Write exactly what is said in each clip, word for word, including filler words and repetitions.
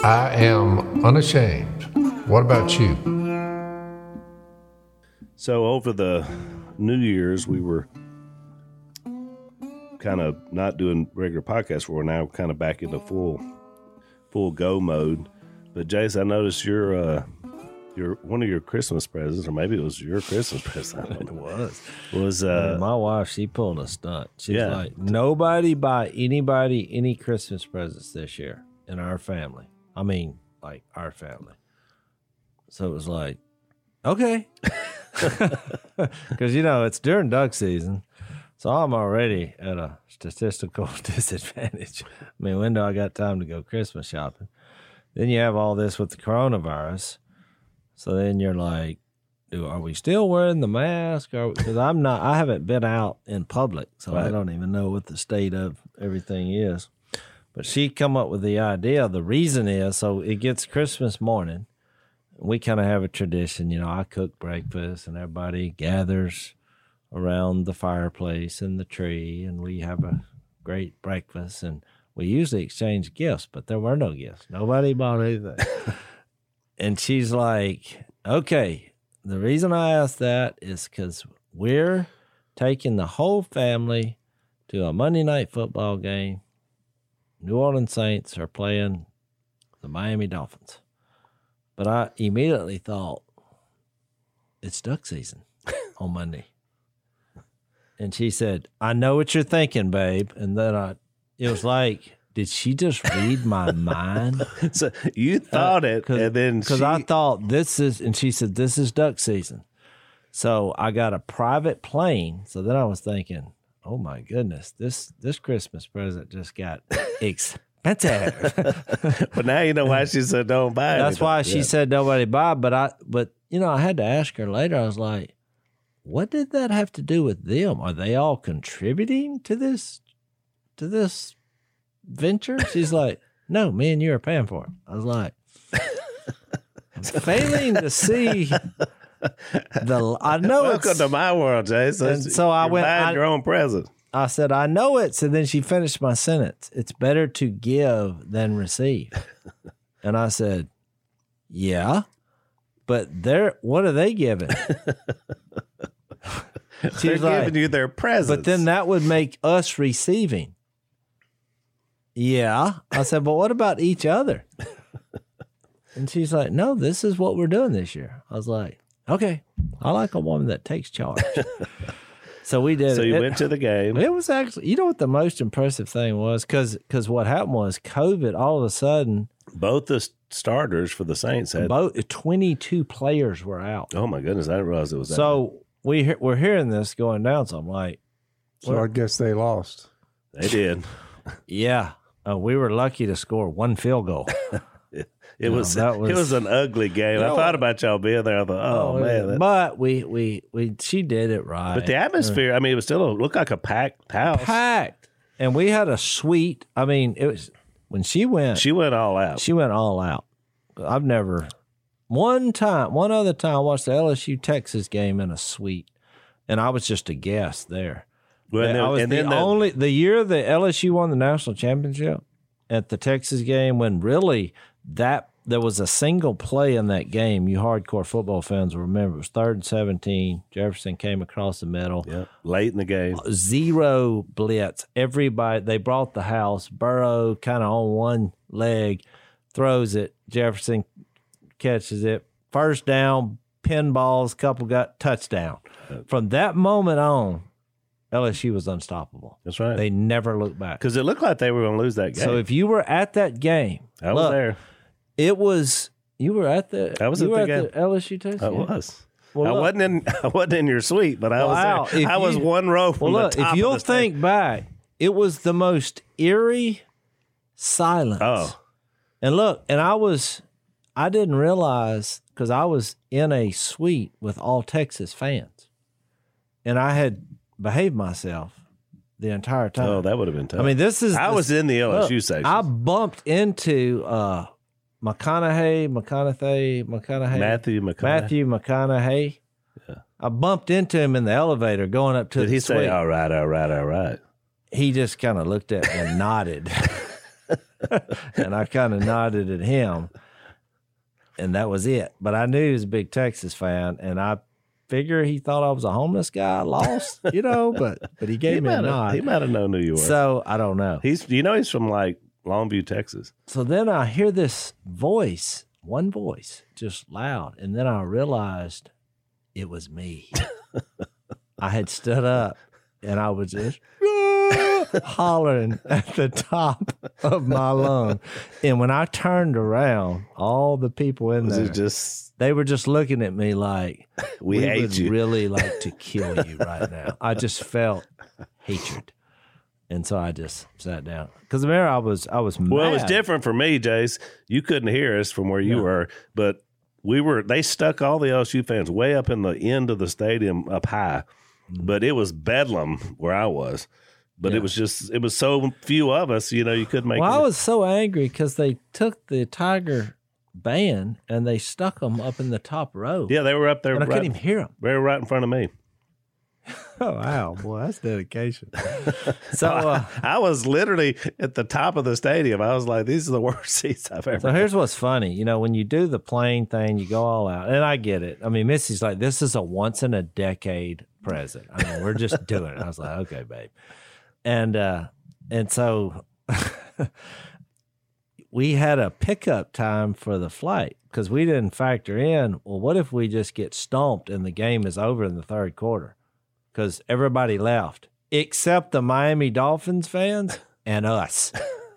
I am unashamed. What about you? So over the New Year's, we were kind of not doing regular podcasts. We're now kind of back into full full go mode. But Jace, I noticed your uh, your one of your Christmas presents, or maybe it was your Christmas present. I don't know. It was. Was uh, My wife, she pulled a stunt. She's Yeah. like, nobody buy anybody any Christmas presents this year in our family. I mean, like our family. So it was like, okay. Because, you know, it's during duck season. So I'm already at a statistical disadvantage. I mean, when do I got time to go Christmas shopping? Then you have all this with the coronavirus. So then you're like, do are we still wearing the mask? Because I'm not, I haven't been out in public, so Right. I don't even know what the state of everything is. But she come up with the idea. The reason is, so it gets Christmas morning. We kind of have a tradition, you know, I cook breakfast and everybody gathers around the fireplace and the tree, and we have a great breakfast, and we usually exchange gifts, but there were no gifts. Nobody bought anything. And she's like, okay, the reason I asked that is because we're taking the whole family to a Monday night football game. New Orleans Saints are playing the Miami Dolphins. But I immediately thought, it's duck season on Monday. And she said, I know what you're thinking, babe. And then I, it was like, did she just read my mind? so you thought Uh, it, and then Because she, I thought this is, and she said, this is duck season. So I got a private plane. So then I was thinking, oh my goodness, this this Christmas present just got expensive. but now you know why she said don't buy it. That's why she Yeah. said nobody buy. But I, but you know, I had to ask her later. I was like, what did that have to do with them? Are they all contributing to this, to this venture? She's like, no, me and you are paying for it. I was like, I'm failing to see the. I know Welcome it's. to my world, Jason. And so I You're went- buying I- your own present. I said, I know it. So then she finished my sentence. It's better to give than receive. And I said, yeah, but they're, what are they giving? She They're was like, giving you their presents. but then that would make us receiving. Yeah. I said, but what about each other? And she's like, no, this is what we're doing this year. I was like, okay, I like a woman that takes charge. So we did So it. you It- went to the game. It was actually, you know what the most impressive thing was? Because what happened was COVID, all of a sudden, Both the starters for the Saints had. both twenty-two players were out. Oh my goodness, I didn't realize it was that. So we he- we're hearing this going down. So I'm like, So I guess they lost. they did. yeah, uh, we were lucky to score one field goal. It No, was, that was- it was an ugly game. You I know thought what? about y'all being there. I thought, oh, man. That, But we, we, we, she did it right. but the atmosphere, I mean, it was still a, looked like a packed house. packed. And we had a suite. I mean, it was, when she went, She went all out. She went all out. I've never, one time, one other time, I watched the L S U Texas game in a suite, and I was just a guest there. Well, and I then- was and the then the- only the year the L S U won the national championship at the Texas game, when really that there was a single play in that game. You hardcore football fans will remember. It was third and seventeen. Jefferson came across the middle. Yeah, late in the game. Zero blitz. Everybody, they brought the house. Burrow kind of on one leg, throws it. Jefferson catches it. First down, pinballs, couple got touchdown. From that moment on, L S U was unstoppable. That's right. They never looked back. Because it looked like they were going to lose that game. So if you were at that game, I was look, there. It was you were at the I was you at were the at game. the L S U Texas I game? was. Well, I look. wasn't in. I wasn't in your suite, but I Well, was Al, there. if I was you- one row from Well, look, the top if you'll of the stage. think back, it was the most eerie silence. Oh, And look, and I was, I didn't realize because I was in a suite with all Texas fans, and I had behaved myself the entire time. oh, that would have been tough. I mean, this is I the- was in the L S U look, section. I bumped into uh, McConaughey, McConaughey, McConaughey, Matthew McConaughey. Matthew McConaughey. I bumped into him in the elevator going up to Did the he suite. say, "All right, all right, all right"? He just kind of looked at me and nodded. And I kind of nodded at him, and that was it. But I knew he was a big Texas fan, and I figure he thought I was a homeless guy, lost, you know, but but he gave he me a might have- nod. He might have known who you were. So I don't know. He's, you know, he's from like Longview, Texas. So then I hear this voice, one voice, just loud, and then I realized it was me. I had stood up, and I was just hollering at the top of my lung. And when I turned around, all the people in Was there, it just, they were just looking at me like, we, hate would you. really like to kill you right now. I just felt hatred. And so I just sat down. Because remember, I was, I was mad. Well, it was different for me, Jace. You couldn't hear us from where you No. were, but we were, they stuck all the L S U fans way up in the end of the stadium up high, but it was bedlam where I was. But Yeah. it was just, it was so few of us, you know, you couldn't make Well, I it. was so angry because they took the Tiger band and they stuck them up in the top row. Yeah, they were up there. And I right, couldn't even hear them. they were right in front of me. Oh, wow. Boy, that's dedication. So, uh, I was literally at the top of the stadium. I was like, these are the worst seats I've ever so here's what's funny. You know, when you do the plane thing, you go all out. And I get it. I mean, Missy's like, this is a once in a decade present. I mean, we're just doing it. I was like, okay, babe. And, uh, and so we had a pickup time for the flight because we didn't factor in, well, what if we just get stomped and the game is over in the third quarter? Because everybody left except the Miami Dolphins fans and us.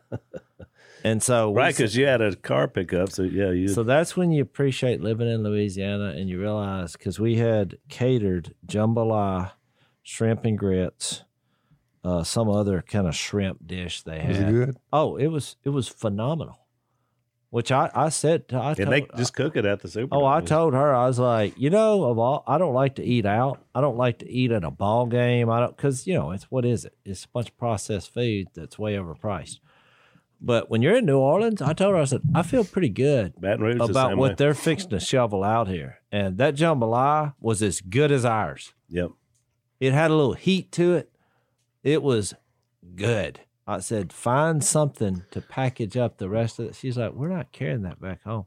And so, we Right, because you had a car pickup. So, yeah, you. So that's when you appreciate living in Louisiana and you realize, because we had catered jambalaya, shrimp and grits, uh, some other kind of shrimp dish they had. Was it good? Oh, it was it was phenomenal. Which I I said to, I and told, they just cook it at the Super oh I Bowl. told her, I was like, you know, of all, I don't like to eat out. I don't like to eat at a ball game. I don't, because you know it's what is it? It's a bunch of processed food that's way overpriced. But when you're in New Orleans, I told her, I said, I feel pretty good Baton Rouge the about same what way. they're fixing to shovel out here. And that jambalaya was as good as ours. Yep. It had a little heat to it. It was good. I said, find something to package up the rest of it. She's like, we're not carrying that back home.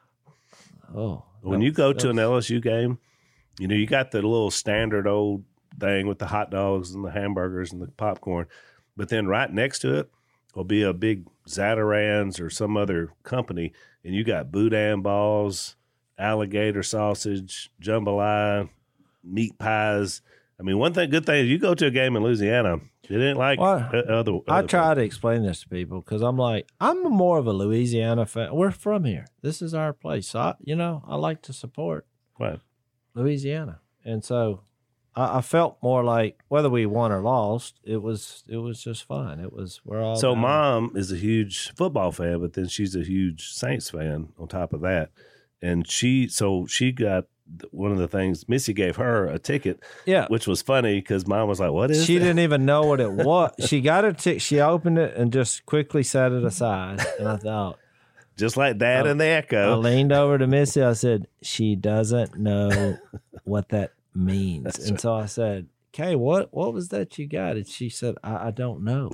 Oh. When that you was- go that to an was- L S U game, you know, you got the little standard old thing with the hot dogs and the hamburgers and the popcorn. But then right next to it will be a big Zatarans or some other company, and you got boudin balls, alligator sausage, jambalaya, meat pies. I mean, one thing, good thing is you go to a game in Louisiana, it ain't like Well, uh, other. I other try to explain this to people because I'm like, I'm more of a Louisiana fan. We're from here. This is our place. So, I, you know, I like to support Right. Louisiana. And so I, I felt more like whether we won or lost, it was it was just fun. It was, we're all So down. mom is a huge football fan, but then she's a huge Saints fan on top of that. And she, so she got one of the things, Missy gave her a ticket, Yeah. which was funny because mom was like, what is She that? didn't even know what it was. She got a ticket. She opened it and just quickly set it aside. And I thought, Just like Dad Oh, and the I Echo. leaned over to Missy. I said, she doesn't know what that means. And so I said, Kay, what, what was that you got? And she said, I, I don't know.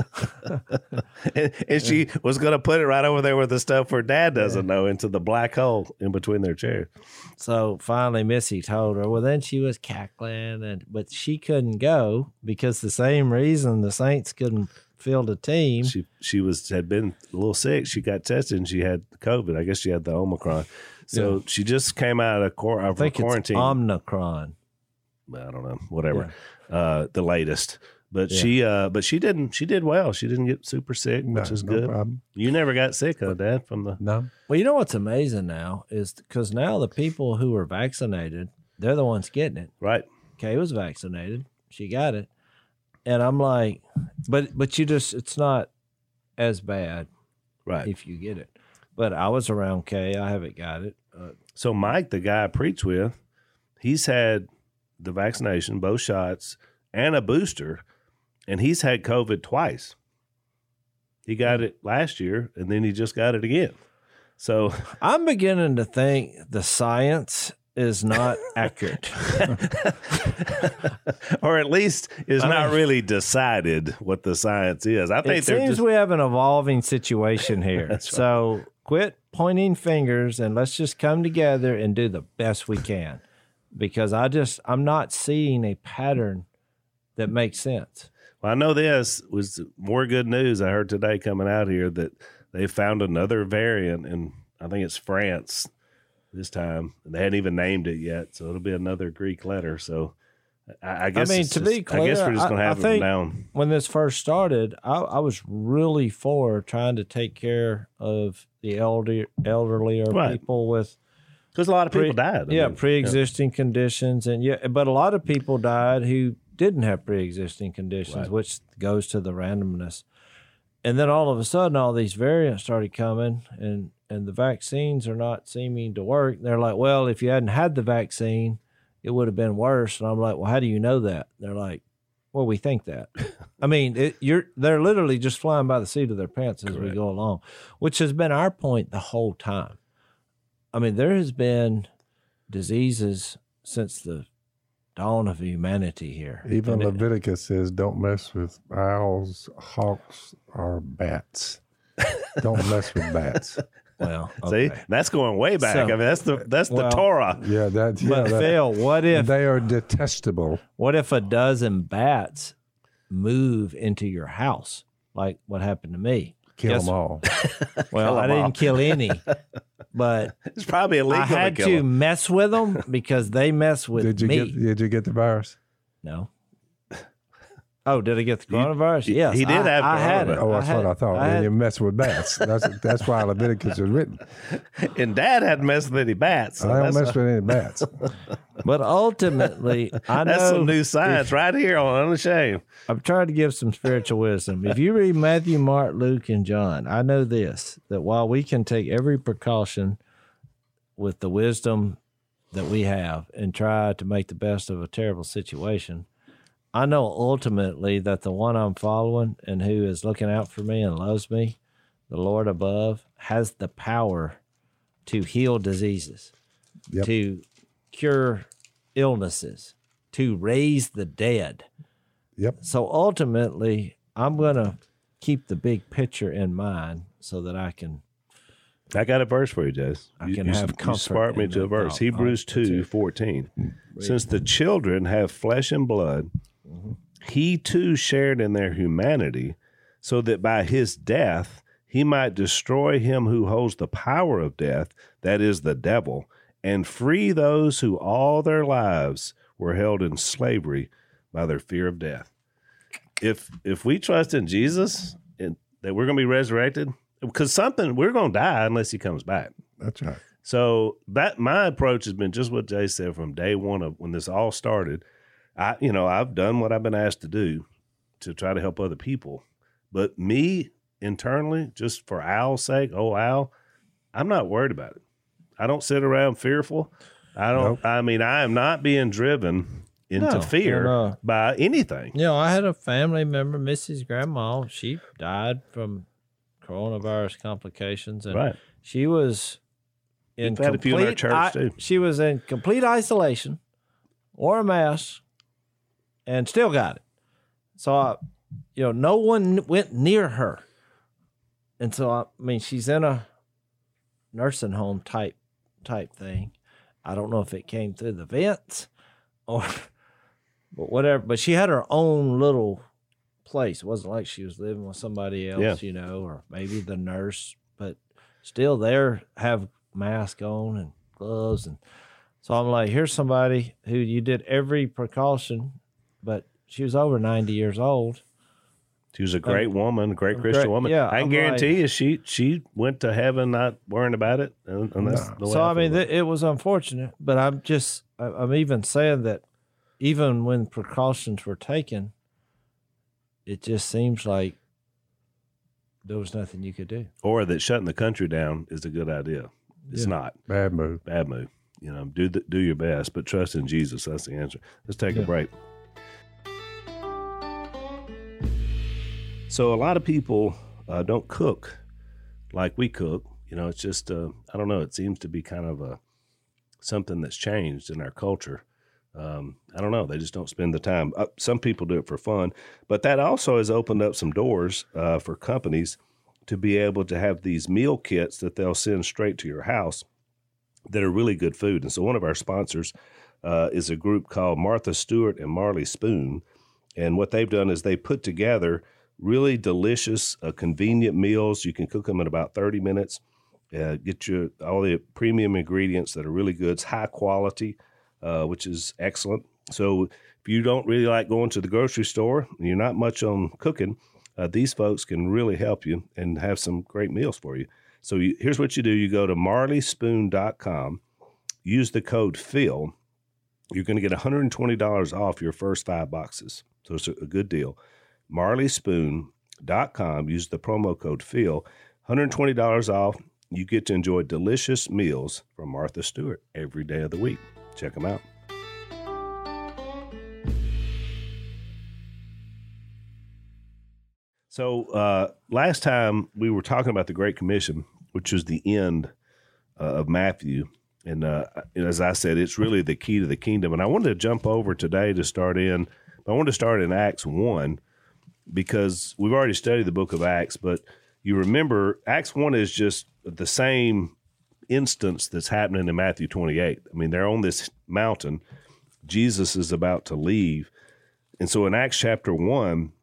and, and she was going to put it right over there with the stuff where Dad doesn't know, into the black hole in between their chairs. So finally Missy told her, well, then she was cackling, and but she couldn't go because the same reason the Saints couldn't field a team. She she was had been a little sick. She got tested and she had COVID. I guess she had the Omicron. So Yeah. she just came out of, quar- I of think quarantine. it's Omicron. I don't know, whatever, uh, the latest. But she, uh, but she didn't. She did well. She didn't get super sick, No, which is no good. problem. You never got sick, huh, Dad? From the No. Well, you know what's amazing now is because now the people who are vaccinated, they're the ones getting it. right? Kay was vaccinated. She got it. And I'm like, but but you just, it's not as bad Right. if you get it. But I was around Kay. I haven't got it. Uh, So Mike, the guy I preach with, he's had the vaccination, both shots, and a booster, and he's had COVID twice. He got it last year, and then he just got it again. So I'm beginning to think the science is not accurate. Or at least is I not mean- really decided what the science is. I think It they're seems just we have an evolving situation here. That's right. So quit pointing fingers and let's just come together and do the best we can. Because I just, I'm not seeing a pattern that makes sense. Well, I know this was more good news I heard today coming out here that they found another variant in, I think it's France this time. And they hadn't even named it yet. So it'll be another Greek letter. So I, I guess, I mean, it's to just- be I guess clear, we're just going to I- I have it think- down. When this first started, I, I was really for trying to take care of the elder, elderly or Right. people with Because a lot of people pre- died. I yeah, mean, pre-existing conditions, and yeah, but a lot of people died who didn't have pre-existing conditions, Right. which goes to the randomness. And then all of a sudden, all these variants started coming, and and the vaccines are not seeming to work. They're like, well, if you hadn't had the vaccine, it would have been worse. And I'm like, well, how do you know that? They're like, well, we think that. I mean, it, you're they're literally just flying by the seat of their pants as we Correct. go along, which has been our point the whole time. I mean, there has been diseases since the dawn of humanity here. Even And it- Leviticus says, "Don't mess with owls, hawks, or bats. Don't mess with bats." well, See, okay. that's going way back. So- I mean, that's the that's the well- Torah. Yeah, that. Yeah, But that, Phil, what if they are detestable. what if a dozen bats move into your house, like what happened to me? Kill Guess- them all. Well, I 'em didn't all. kill any, but It's probably illegal I had to to kill 'em. mess with them because they mess with Did you me. get? Did you get the virus? No. Oh, did I get the coronavirus? you- yes, he did I, have I had it. coronavirus. Oh, that's I had, what I thought. I and had- you mess with bats. That's that's why Leviticus is written. And Dad hadn't messed with any bats. So I don't that's, mess with any bats. but ultimately, I that's know some new science right here on Unashamed. I'm trying to give some spiritual wisdom. If you read Matthew, Mark, Luke, and John, I know this, that while we can take every precaution with the wisdom that we have and try to make the best of a terrible situation, I know ultimately that the one I'm following and who is looking out for me and loves me, the Lord above, has the power to heal diseases, Yep. to cure illnesses, to raise the dead. Yep. So ultimately, I'm going to keep the big picture in mind so that I can. I got a verse for you, Jess. I You- can you, have you comfort sparked me in to the a verse. thought. Hebrews All right, that's two it. fourteen. Since the children have flesh and blood, he too shared in their humanity, so that by his death he might destroy him who holds the power of death, that is the devil, and free those who all their lives were held in slavery by their fear of death. If if we trust in Jesus and that we're going to be resurrected, because something we're going to die unless he comes back. That's right. So that my approach has been just what Jay said from day one of when this all started. I, you know, I've done what I've been asked to do to try to help other people, but me internally, just for Al's sake, oh Al, I'm not worried about it. I don't sit around fearful. I don't. Nope. I mean, I am not being driven into No, fear no. by anything. You know, I had a family member, Missus Grandma. She died from coronavirus complications, and Right. she was in We've had a few in our complete. church, I- too. She was in complete isolation, wore a mask, and still got it. So, I, you know, no one went near her, and so I mean, she's in a nursing home type type thing. I don't know if it came through the vents or but whatever. But she had her own little place. It wasn't like she was living with somebody else, Yeah. you know, or maybe the nurse, but still there have mask on and gloves. And so I'm like, here's somebody who you did every precaution, but she was over ninety years old. She was a great woman, a great a Christian great- woman. yeah, I can I'm guarantee like- you, she she went to heaven not worrying about it, and, and that's the way So I feel mean, about it. th- it was unfortunate, but I'm just, I- I'm even saying that even when precautions were taken, it just seems like there was nothing you could do. or that shutting the country down is a good idea. It's Yeah. not. Bad move. Bad move. You know, do the, do your best, but trust in Jesus. That's the answer. Let's take a Yeah. break. So a lot of people uh, don't cook like we cook. You know, it's just uh, I don't know. It seems to be kind of a something that's changed in our culture. Um, I don't know. They just don't spend the time. Uh, some people do it for fun, but that also has opened up some doors uh, for companies to be able to have these meal kits that they'll send straight to your house that are really good food. And so one of our sponsors uh, is a group called Martha Stewart and Marley Spoon. And what they've done is they put together really delicious, uh, convenient meals. You can cook them in about thirty minutes, uh, get you all the premium ingredients that are really good. It's high quality, uh, which is excellent. So if you don't really like going to the grocery store and you're not much on cooking, uh, these folks can really help you and have some great meals for you. So you, here's what you do. You go to marley spoon dot com, use the code Phil. You're going to get one hundred twenty dollars off your first five boxes. So it's a, a good deal. marley spoon dot com, use the promo code Phil, one hundred twenty dollars off. You get to enjoy delicious meals from Martha Stewart every day of the week. Check them out. So uh, last time we were talking about the Great Commission, which is the end uh, of Matthew. And uh, as I said, it's really the key to the kingdom. And I wanted to jump over today to start in. I wanted to start in Acts one because we've already studied the book of Acts. But you remember, Acts one is just the same instance that's happening in Matthew twenty-eight. I mean, they're on this mountain. Jesus is about to leave. And so in Acts chapter one,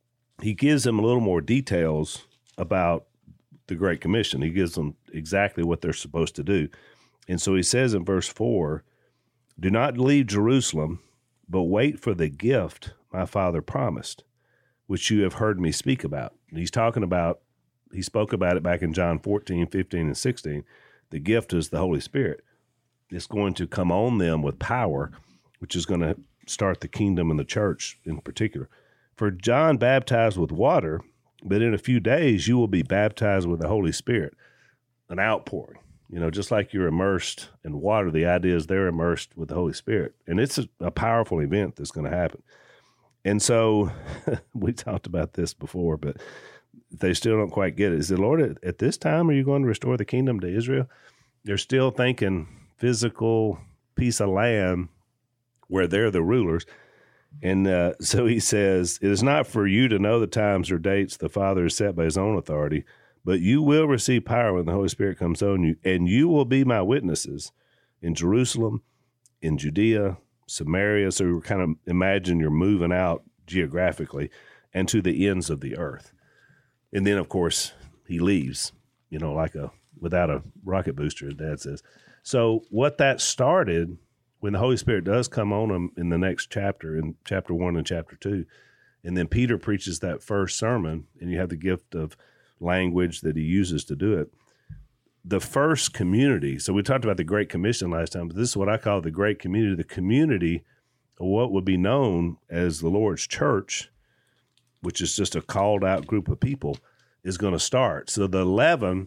he gives them a little more details about the Great Commission. He gives them exactly what they're supposed to do. And so he says in verse four, do not leave Jerusalem, but wait for the gift my Father promised, which you have heard me speak about. And he's talking about, he spoke about it back in John fourteen, fifteen, and sixteen. The gift is the Holy Spirit. It's going to come on them with power, which is going to start the kingdom and the church in particular. For John baptized with water, but in a few days you will be baptized with the Holy Spirit, an outpouring. You know, just like you're immersed in water, the idea is they're immersed with the Holy Spirit. And it's a, a powerful event that's going to happen. And so we talked about this before, but they still don't quite get it. He said, Lord, at, at this time, are you going to restore the kingdom to Israel? They're still thinking physical piece of land where they're the rulers. And uh, so he says, it is not for you to know the times or dates the Father has set by his own authority, but you will receive power when the Holy Spirit comes on you, and you will be my witnesses in Jerusalem, in Judea, Samaria. So you kind of imagine you're moving out geographically and to the ends of the earth. And then, of course, he leaves, you know, like a without a rocket booster, as Dad says. So what that started, when the Holy Spirit does come on them in the next chapter, in chapter one and chapter two, and then Peter preaches that first sermon, and you have the gift of language that he uses to do it. The first community, so we talked about the Great Commission last time, but this is what I call the Great Community, the community of what would be known as the Lord's church, which is just a called out group of people, is going to start. So the eleven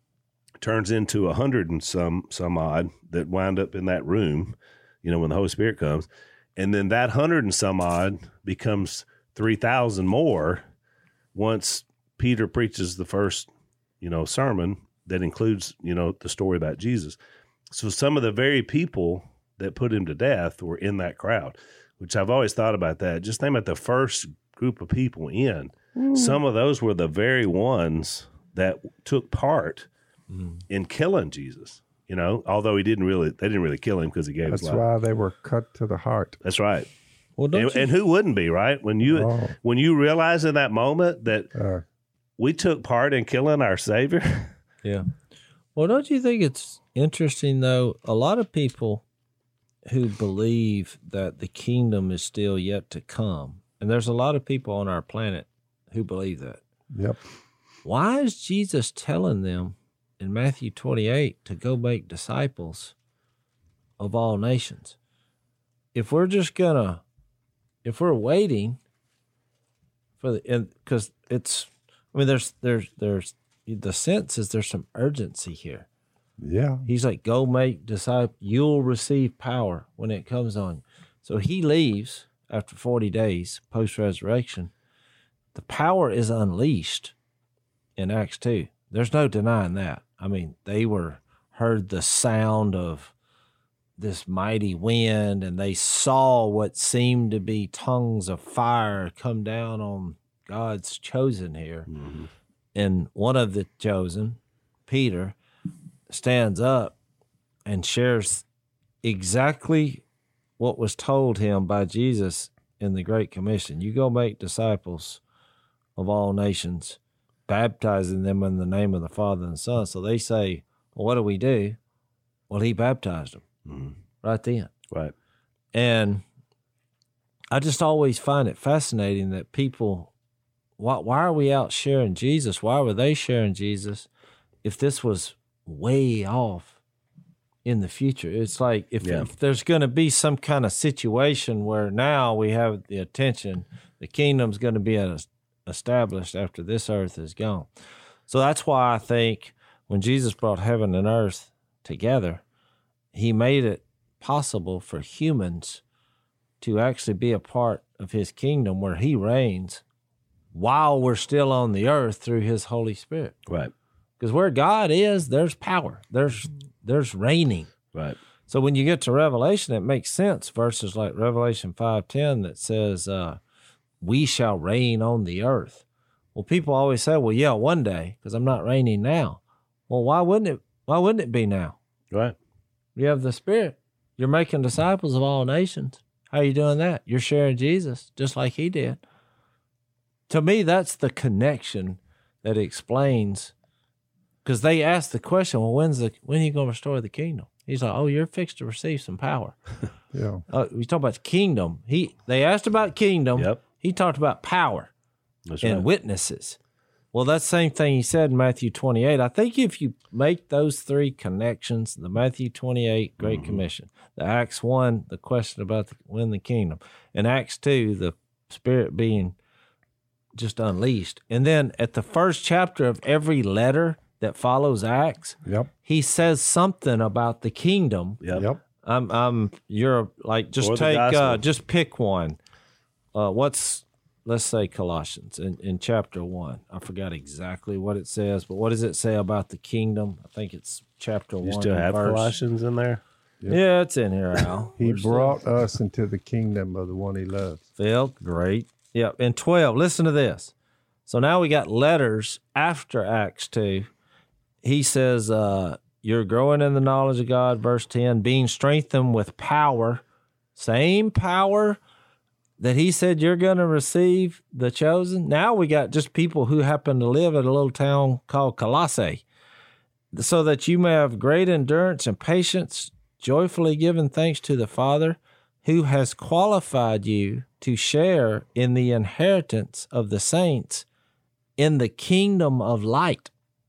turns into a hundred and some, some odd that wind up in that room, you know, when the Holy Spirit comes. And then that hundred and some odd becomes three thousand more once Peter preaches the first, you know, sermon that includes, you know, the story about Jesus. So some of the very people that put him to death were in that crowd, which I've always thought about that. Just think about the first group of people in. Mm. Some of those were the very ones that took part mm. in killing Jesus. You know, although he didn't really, they didn't really kill him because he gave That's his life. why they were cut to the heart. That's right. Well, don't and, you, and who wouldn't be, right? When you Oh. when you realize in that moment that Uh, we took part in killing our Savior. yeah. Well, don't you think it's interesting, though? A lot of people who believe that the kingdom is still yet to come, and there's a lot of people on our planet who believe that. yep. Why is Jesus telling them in Matthew twenty-eight to go make disciples of all nations? If we're just gonna, if we're waiting for the, and because it's, I mean, there's, there's, there's, the sense is there's some urgency here. Yeah. He's like, go make disciples, you'll receive power when it comes on you. So he leaves after forty days post-resurrection. The power is unleashed in Acts two. There's no denying that. I mean, they were heard the sound of this mighty wind, and they saw what seemed to be tongues of fire come down on God's chosen here. Mm-hmm. And one of the chosen, Peter, stands up and shares exactly what was told him by Jesus in the Great Commission. You go make disciples of all nations, baptizing them in the name of the Father and the Son. So they say, well, what do we do? Well, he baptized them mm-hmm. right then. Right. And I just always find it fascinating that people, why, why are we out sharing Jesus? Why were they sharing Jesus if this was way off in the future? It's like if, yeah. if there's going to be some kind of situation where now we have the attention, the kingdom's going to be established after this earth is gone. So that's why I think when Jesus brought heaven and earth together, he made it possible for humans to actually be a part of his kingdom where he reigns while we're still on the earth through his Holy Spirit. Right. Because where God is, there's power. There's there's reigning. Right. So when you get to Revelation, it makes sense. Verses like Revelation five ten that says, uh, we shall reign on the earth. Well, people always say, well, yeah, one day, because I'm not reigning now. Well, why wouldn't it? Why wouldn't it be now? Right. You have the Spirit. You're making disciples of all nations. How are you doing that? You're sharing Jesus just like he did. To me, that's the connection that explains, because they asked the question, well, when's the when are you going to restore the kingdom? He's like, oh, you're fixed to receive some power. Yeah. Uh, we talk about the kingdom. He They asked about kingdom. Yep. He talked about power That's and right. witnesses. Well, that's the same thing he said in Matthew twenty-eight. I think if you make those three connections, the Matthew twenty-eight, Great mm-hmm. Commission, the Acts one, the question about the, when the kingdom, and Acts two, the Spirit being just unleashed. And then at the first chapter of every letter that follows Acts, yep. he says something about the kingdom. Yep. Yep. I'm, I'm, you're like, just or take, uh, just pick one. Uh, what's, let's say Colossians in, in chapter one. I forgot exactly what it says, but what does it say about the kingdom? I think it's chapter you one. You still have verse. Colossians in there? Yep. Yeah, it's in here, Al. He We're brought still... us into the kingdom of the one he loves. Phil, great. Yeah, and twelve, listen to this. So now we got letters after Acts two. He says, uh, you're growing in the knowledge of God, verse ten, being strengthened with power, same power that he said you're going to receive, the chosen. Now we got just people who happen to live at a little town called Colossae, so that you may have great endurance and patience, joyfully giving thanks to the Father who has qualified you to share in the inheritance of the saints in the kingdom of light.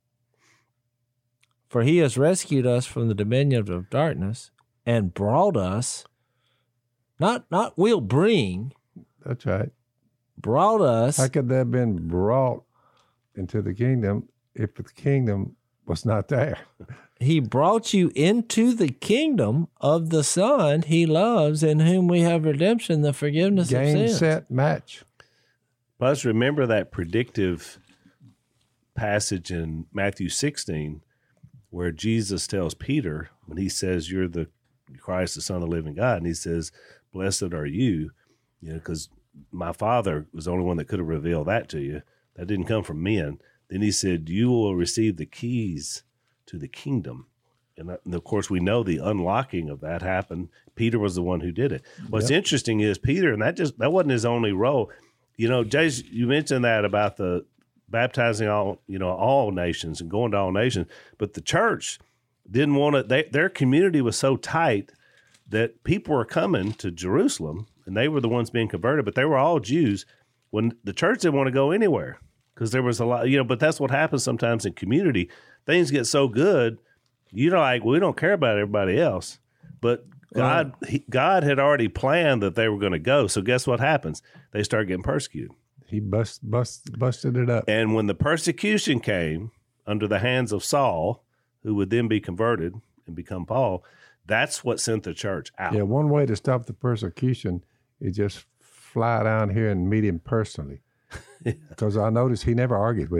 For he has rescued us from the dominion of darkness and brought us, not, not will bring, that's right, brought us. How could they have been brought into the kingdom if the kingdom was not there? He brought you into the kingdom of the Son he loves, in whom we have redemption, the forgiveness Game, of sins. set, match. Plus, remember that predictive passage in Matthew sixteen where Jesus tells Peter, when he says, you're the Christ, the Son of the living God, and he says, blessed are you, you know, because my Father was the only one that could have revealed that to you. That didn't come from men. Then he said, you will receive the keys to the kingdom. And, that, and of course, we know the unlocking of that happened. Peter was the one who did it. What's yep. interesting is Peter, and that just that wasn't his only role. You know, Jace, you mentioned that about the baptizing all, you know, all nations and going to all nations, but the church didn't want to. They, their community was so tight that people were coming to Jerusalem, and they were the ones being converted, but they were all Jews. When the church didn't want to go anywhere because there was a lot, you know. But that's what happens sometimes in community. Things get so good, you're like, we don't care about everybody else. But God, uh, he, God had already planned that they were going to go. So guess what happens? They start getting persecuted. He bust, bust, busted it up. And when the persecution came under the hands of Saul, who would then be converted and become Paul, that's what sent the church out. Yeah, one way to stop the persecution is just fly down here and meet him personally. Because I noticed he never argued with him.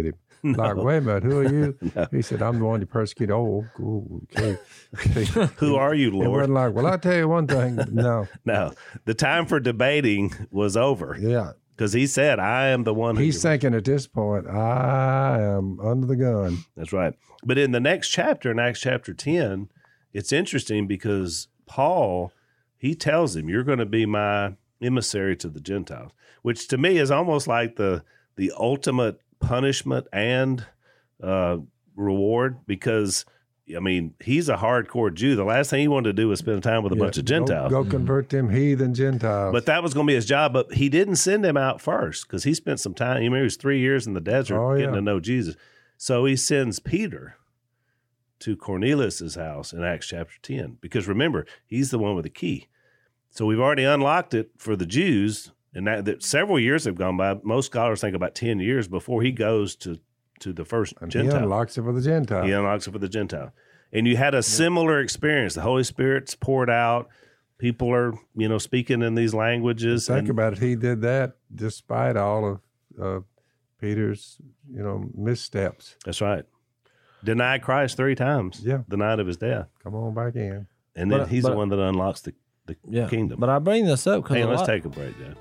Like, wait a minute, who are you? No. He said, I'm the one you persecute. Oh, okay. Who are you, Lord? It wasn't like, well, I'll tell you one thing. No. No. The time for debating was over. Yeah. Because he said, I am the one who... He's thinking at this point, I am under the gun. That's right. But in the next chapter, in Acts chapter ten, it's interesting because Paul, he tells him, you're going to be my emissary to the Gentiles, which to me is almost like the the ultimate punishment and uh, reward, because, I mean, he's a hardcore Jew. The last thing he wanted to do was spend time with a yeah, bunch of Gentiles. Go, go convert them heathen Gentiles. But that was going to be his job. But he didn't send them out first because he spent some time. You remember, he was three years in the desert oh, getting yeah. to know Jesus. So he sends Peter to Cornelius's house in Acts chapter ten, because remember, he's the one with the key. So we've already unlocked it for the Jews, and that, that several years have gone by. Most scholars think about ten years before he goes to, to the first and Gentile. He unlocks it for the Gentile. He unlocks it for the Gentile. And you had a similar experience. The Holy Spirit's poured out. People are, you know, speaking in these languages. Think and, about it. He did that despite all of uh, Peter's, you know, missteps. That's right. Denied Christ three times. Yeah. The night of his death. Come on back in. And then but, he's but, the one that unlocks the, the yeah, kingdom. But I bring this up because hey, let's lot, take a break, Jay.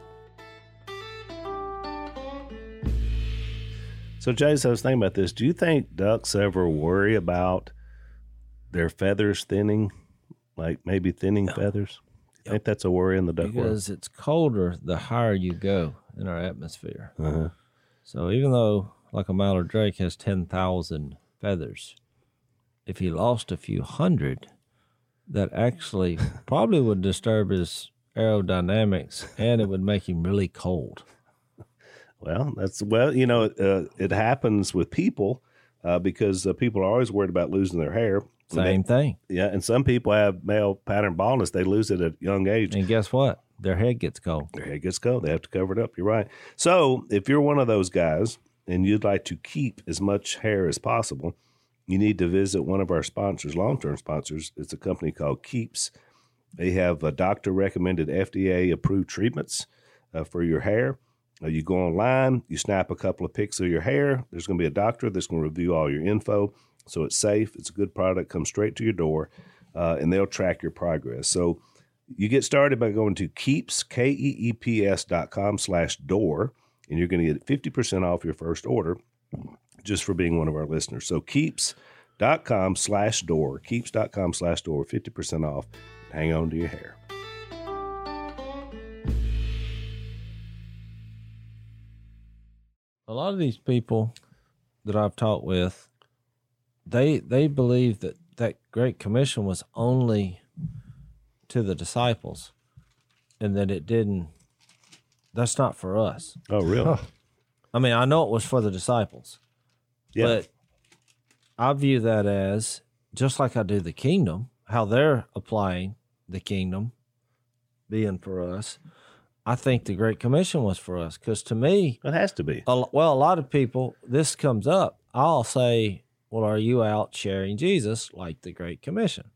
So, Jason, I was thinking about this. Do you think ducks ever worry about their feathers thinning, like maybe thinning no. feathers? You think that's a worry in the duck because world? Because it's colder the higher you go in our atmosphere. Uh-huh. So even though, like a mallard drake has ten thousand feathers, if he lost a few hundred, that actually probably would disturb his aerodynamics, and it would make him really cold. Well, that's well, you know, uh, it happens with people uh, because uh, people are always worried about losing their hair. Same they, thing. Yeah, and some people have male pattern baldness. They lose it at a young age. And guess what? Their head gets cold. Their head gets cold. They have to cover it up. You're right. So if you're one of those guys and you'd like to keep as much hair as possible, you need to visit one of our sponsors, long-term sponsors. It's a company called Keeps. They have a doctor-recommended F D A-approved treatments uh, for your hair. Uh, you go online, you snap a couple of pics of your hair. There's going to be a doctor that's going to review all your info. So it's safe. It's a good product. Comes straight to your door, uh, and they'll track your progress. So you get started by going to Keeps, K E E P S dot com slash door, and you're going to get fifty percent off your first order just for being one of our listeners. So Keeps.com slash door, Keeps.com slash door, fifty percent off. Hang on to your hair. A lot of these people that I've talked with, they they believe that that Great Commission was only to the disciples, and that it didn't. That's not for us. Oh, really? Huh. I mean, I know it was for the disciples, yeah. But I view that as just like I do the kingdom, how they're applying the kingdom being for us. I think the Great Commission was for us, because to me, it has to be. A, well, a lot of people, this comes up. I'll say, well, are you out sharing Jesus like the Great Commission?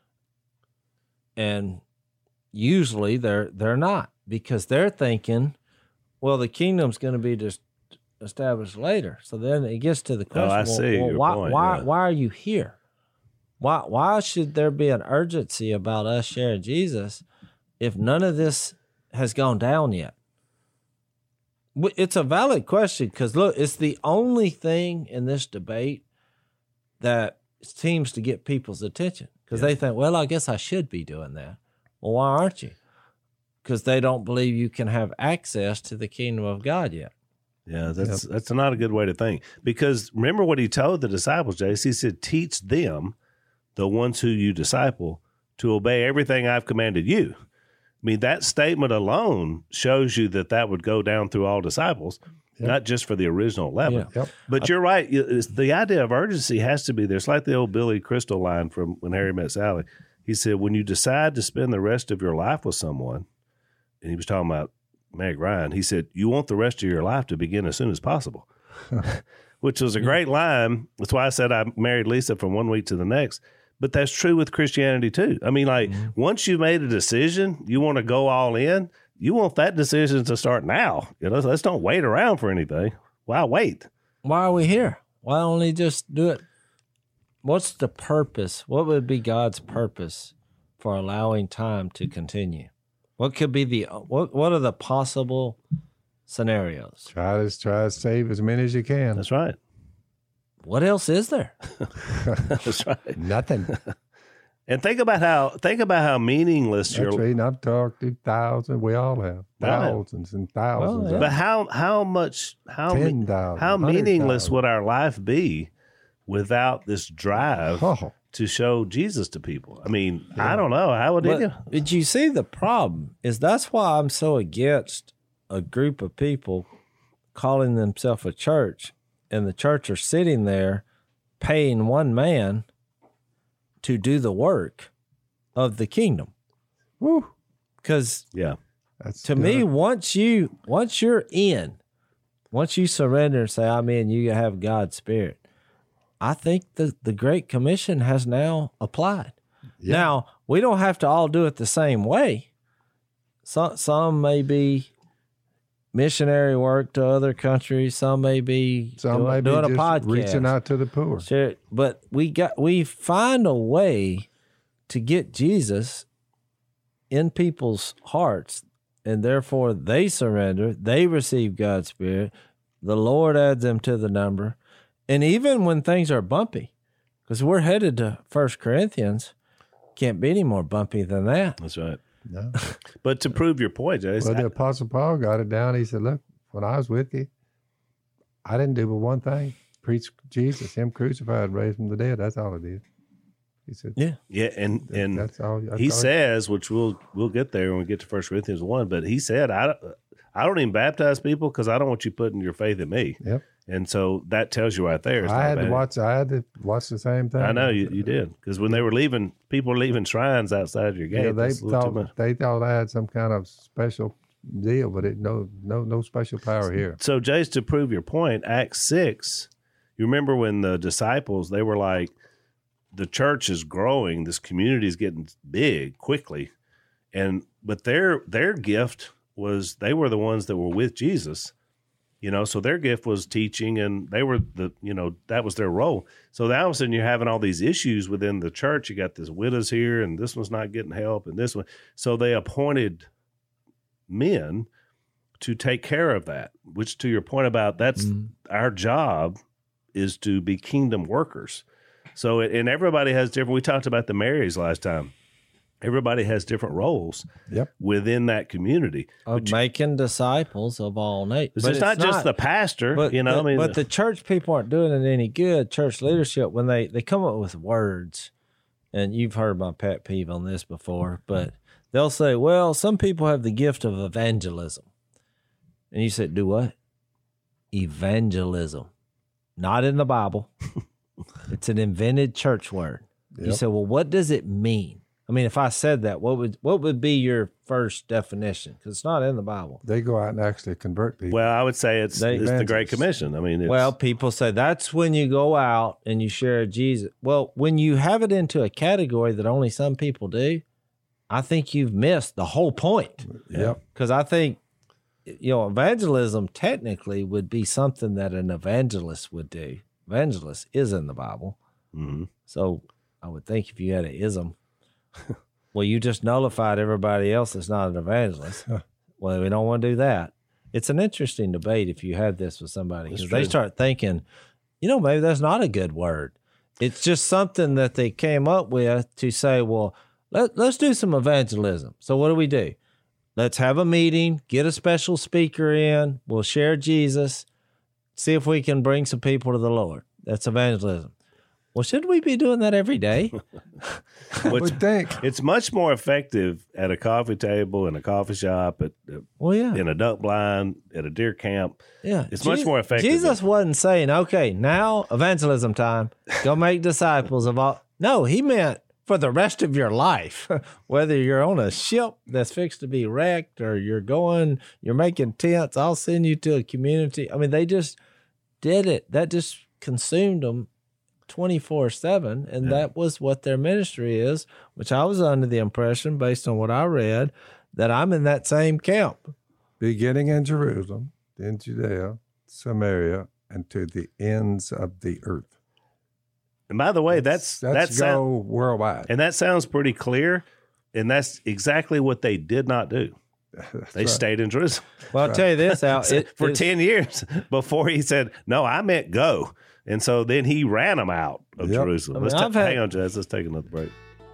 And usually they're they're not, because they're thinking, well, the kingdom's going to be just established later. So then it gets to the question, oh, I well, see well, your why point, why yeah. why are you here? Why why should there be an urgency about us sharing Jesus if none of this has gone down yet? It's a valid question, because look, it's the only thing in this debate that seems to get people's attention, because yeah. they think, well, I guess I should be doing that. Well, why aren't you? Because they don't believe you can have access to the kingdom of God yet. Yeah, that's yep. that's not a good way to think. Because remember what he told the disciples, Jace. He said, teach them, the ones who you disciple, to obey everything I've commanded you. I mean, that statement alone shows you that that would go down through all disciples, yep. not just for the original eleven. Yeah. Yep. But you're right. It's, the idea of urgency has to be there. It's like the old Billy Crystal line from When Harry Met Sally. He said, when you decide to spend the rest of your life with someone, and he was talking about Meg Ryan, he said, you want the rest of your life to begin as soon as possible, which was a great line. That's why I said I married Lisa from one week to the next. But that's true with Christianity too. I mean, like mm-hmm. once you've made a decision, you want to go all in, you want that decision to start now. You know, so let's don't wait around for anything. Why wait? Why are we here? Why don't he just do it? What's the purpose? What would be God's purpose for allowing time to continue? What could be the what? What are the possible scenarios? Try to try to save as many as you can. That's right. What else is there? That's right. Nothing. And think about how think about how meaningless That's your right. I've talked to thousands. We all have thousands and thousands. Well, yeah. of but how how much how me- ten thousand, how hundred meaningless thousand. would our life be without this drive Oh. to show Jesus to people? I mean, I don't know. How would it? But did you see the problem? Is that's why I'm so against a group of people calling themselves a church, and the church are sitting there paying one man to do the work of the kingdom. Woo. Because Yeah. That's to good. me, once you once you're in, once you surrender and say, I'm in, you have God's Spirit, I think the, the Great Commission has now applied. Yeah. Now, we don't have to all do it the same way. Some some may be missionary work to other countries. Some may be Some do- may be doing a just podcast. reaching out to the poor. Sure, but we got we find a way to get Jesus in people's hearts, and therefore they surrender. They receive God's Spirit. The Lord adds them to the number, and even when things are bumpy, because we're headed to First Corinthians, can't be any more bumpy than that. That's right. No. But to prove your point, Jace, Well, the I- Apostle Paul got it down. He said, look, when I was with you, I didn't do but one thing. Preach Jesus, him crucified, raised from the dead. That's all I did. He said, Yeah, yeah, and and that's all. That's he all says, which we'll we'll get there when we get to First Corinthians one. But he said, I don't, I don't even baptize people because I don't want you putting your faith in me. Yep. And so that tells you right there. It's I not had to bad. watch. I had to watch the same thing. I know you, you did because when they were leaving, people were leaving shrines outside your gate. Yeah, they That's a little too much. thought they thought I had some kind of special deal, but it no no no special power here. So, Jace, to prove your point, Acts six, you remember when the disciples, they were like, the church is growing, this community is getting big quickly. And, but their, their gift was, they were the ones that were with Jesus, you know, so their gift was teaching and they were the, you know, that was their role. So now all of a sudden you're having all these issues within the church. You got this widows here and this one's not getting help and this one. So they appointed men to take care of that, which to your point about that's our job is to be kingdom workers. So, and everybody has different, we talked about the Marys last time. Everybody has different roles Yep. within that community. of making disciples of all nations. It's, not just the pastor, But you know, the, I mean, but the church people aren't doing it any good. Church leadership, when they, they come up with words, and you've heard my pet peeve on this before, but they'll say, well, some people have the gift of evangelism. And you said, do what? Evangelism. Not in the Bible. It's an invented church word. You Yep. said, well, what does it mean? I mean, if I said that, what would what would be your first definition? Because it's not in the Bible. They go out and actually convert people. well, I would say it's, They- it's the Great Evangelists. Commission. I mean, it's, Well, people say that's when you go out and you share Jesus. Well, when you have it into a category that only some people do, I think you've missed the whole point. Yep. Because I think, you know, evangelism technically would be something that an evangelist would do. Evangelist is in the Bible. Mhm. So I would think if you had an ism, well, you just nullified everybody else that's not an evangelist. Well, we don't want to do that. It's an interesting debate if you had this with somebody because they true. start thinking, you know, maybe that's not a good word. It's just something that they came up with to say, well, let, let's do some evangelism. So what do we do? Let's have a meeting, get a special speaker in, we'll share Jesus, see if we can bring some people to the Lord. That's evangelism. Well, shouldn't we be doing that every day? I Which, would think. it's much more effective at a coffee table, in a coffee shop, at, Well, yeah. in a duck blind, at a deer camp. Yeah, It's much more effective Jesus than- wasn't saying, "Okay, now evangelism time. Go make disciples of all." No, he meant for the rest of your life. Whether you're on a ship that's fixed to be wrecked, or you're going, you're making tents. I'll send you to a community. I mean, they just did it. That just consumed them twenty-four seven, and that was what their ministry is. Which I was under the impression, based on what I read, that I'm in that same camp. Beginning in Jerusalem, then Judea, Samaria, and to the ends of the earth. And by the way, that's Let's that's go sound, worldwide. and that sounds pretty clear. And that's exactly what they did not do. They right. stayed in Jerusalem. Well, I'll tell you this, Al. It, for it's- ten years before he said, no, I meant go. And so then he ran them out of Yep. Jerusalem. I mean, Let's ta- I've had- hang on, Jazz. Let's take another break.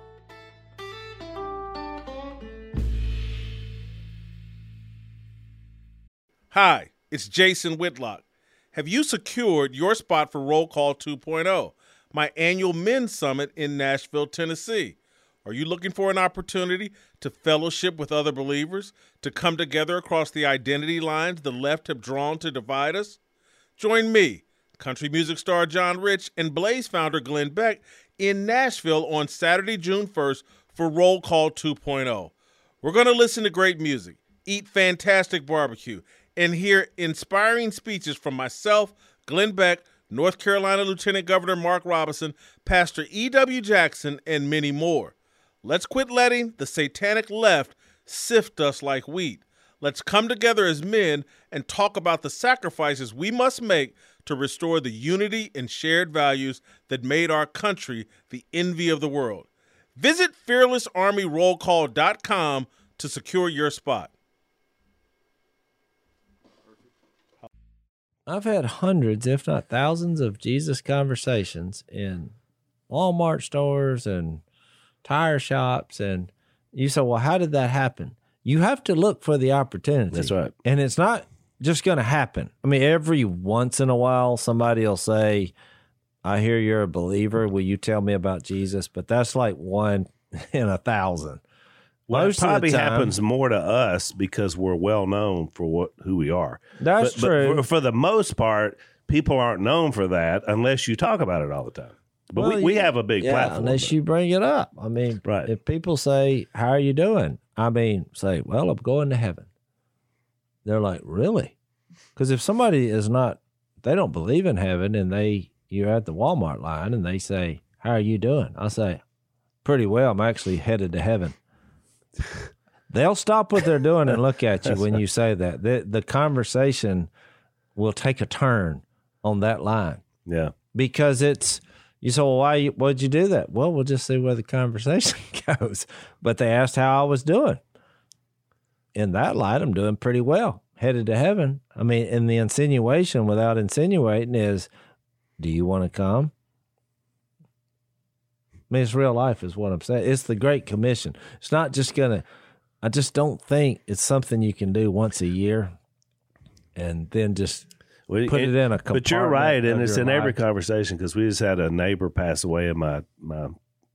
Hi, it's Jason Whitlock. Have you secured your spot for Roll Call two point oh, my annual men's summit in Nashville, Tennessee? Are you looking for an opportunity to fellowship with other believers, to come together across the identity lines the left have drawn to divide us? Join me, country music star John Rich, and Blaze founder Glenn Beck in Nashville on Saturday, June first for Roll Call two point oh. We're going to listen to great music, eat fantastic barbecue, and hear inspiring speeches from myself, Glenn Beck, North Carolina Lieutenant Governor Mark Robinson, Pastor E W. Jackson, and many more. Let's quit letting the satanic left sift us like wheat. Let's come together as men and talk about the sacrifices we must make to restore the unity and shared values that made our country the envy of the world. Visit fearless army roll call dot com to secure your spot. I've had hundreds, if not thousands, of Jesus conversations in Walmart stores and tire shops. And you say, well, how did that happen? You have to look for the opportunity. That's right. And it's not just going to happen. I mean, every once in a while, somebody will say, I hear you're a believer. Will you tell me about Jesus? But that's like one in a thousand. Well, Most it probably of the time, happens more to us because we're well known for what who we are. That's but, true. But for, for the most part, people aren't known for that unless you talk about it all the time. But Well, we, we you- have a big yeah, platform. unless but- you bring it up. I mean, Right. if people say, how are you doing? I mean, say, well, I'm going to heaven. They're like, really? Because if somebody is not, they don't believe in heaven, and they, you're at the Walmart line and they say, how are you doing? I say, pretty well. I'm actually headed to heaven. They'll stop what they're doing and look at you when you say that. The, the conversation will take a turn on that line. yeah. Because it's, you say, well, why, you, why'd you do that? Well, we'll just see where the conversation goes. But they asked how I was doing. In that light, I'm doing pretty well, headed to heaven. I mean, and the insinuation without insinuating is, do you want to come? I mean, it's real life is what I'm saying. It's the Great Commission. It's not just going to, I just don't think it's something you can do once a year and then just Well, put it in a But you're right, compartment and of it's your in every life. conversation because we just had a neighbor pass away in my my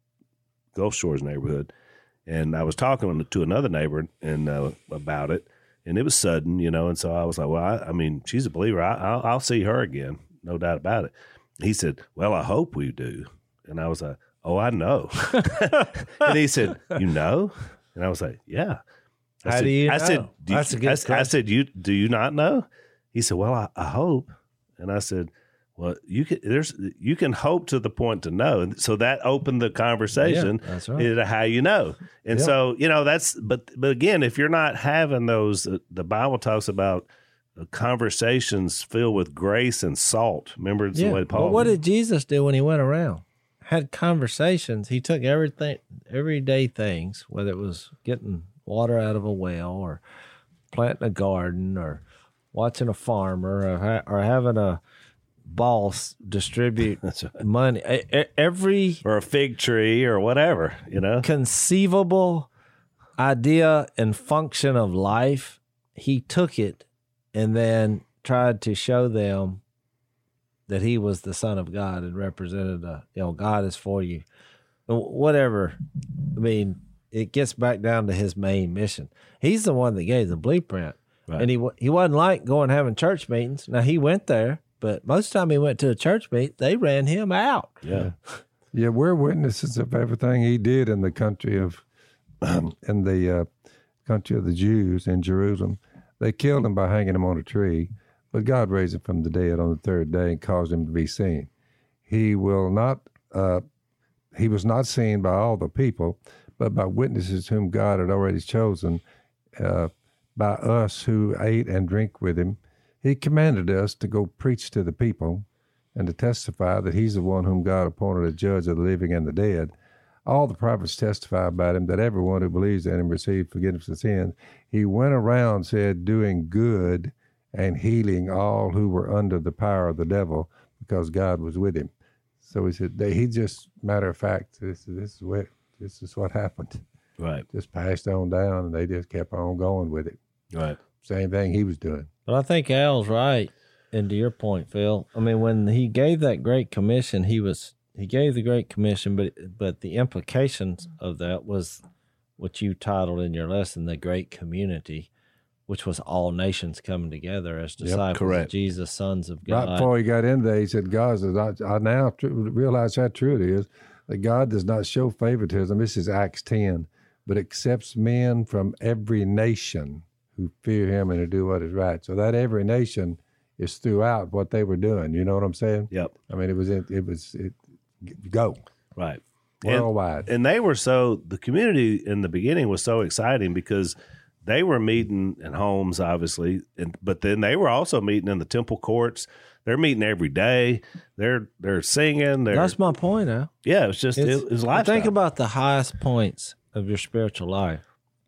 Gulf Shores neighborhood, and I was talking to another neighbor and uh, about it, and it was sudden, you know, and so I was like, well, I, I mean, she's a believer. I, I'll, I'll see her again, no doubt about it. He said, well, I hope we do, and I was like, oh, I know, and he said, you know, and I was like, yeah. I How said, do you I know? said, do That's you, a good I, s- I question. said, you do you not know? He said, well, I, I hope. And I said, well, you can there's you can hope to the point to know. And so that opened the conversation Yeah, that's right. into how you know. And Yeah. so, you know, that's but but again, if you're not having those, uh, the Bible talks about uh, conversations filled with grace and salt. Remember, it's the way Paul. But what did Jesus do when he went around? Had conversations. He took everything, everyday things, whether it was getting water out of a well or planting a garden or watching a farmer or, ha- or having a boss distribute That's right. money. E- e- Every or a fig tree or whatever, you know. conceivable idea and function of life, he took it and then tried to show them that he was the Son of God and represented a, you know, God is for you. Whatever. I mean, it gets back down to his main mission. He's the one that gave the blueprint. Right. And he wa- he wasn't like going having church meetings. Now, he went there, but most of the time he went to a church meet, they ran him out. Yeah. Yeah, we're witnesses of everything he did in the country of, in the uh, country of the Jews in Jerusalem. They killed him by hanging him on a tree, but God raised him from the dead on the third day and caused him to be seen. He will not. Uh, he was not seen by all the people, but by witnesses whom God had already chosen, uh, by us who ate and drink with him, he commanded us to go preach to the people and to testify that he's the one whom God appointed a judge of the living and the dead. All the prophets testify about him, that everyone who believes in him received forgiveness of sins. He went around, said, doing good and healing all who were under the power of the devil, because God was with him. So he said, they, he just, matter of fact, this, this is what this is what happened. Right. Just passed on down, and they just kept on going with it. Right. Same thing he was doing. But I think Al's right. And to your point, Phil, I mean, when he gave that Great Commission, he was he gave the Great Commission, but but the implications of that was what you titled in your lesson, the Great Community, which was all nations coming together as disciples correct. of Jesus, sons of God. Right before he got in there, he said, God says, I, I now tr- realize how true it is that God does not show favoritism. This is Acts ten, but accepts men from every nation who fear him and who do what is right. So that every nation is throughout what they were doing. You know what I'm saying? Yep. I mean, it was, it, it was, it, go. Right. Worldwide. And, and they were so, the community in the beginning was so exciting because they were meeting in homes, obviously, and but then they were also meeting in the temple courts. They're meeting every day. They're they're singing. They're, That's my point, Al. yeah, it was just It's- it was lifestyle. Think about the highest points of your spiritual life.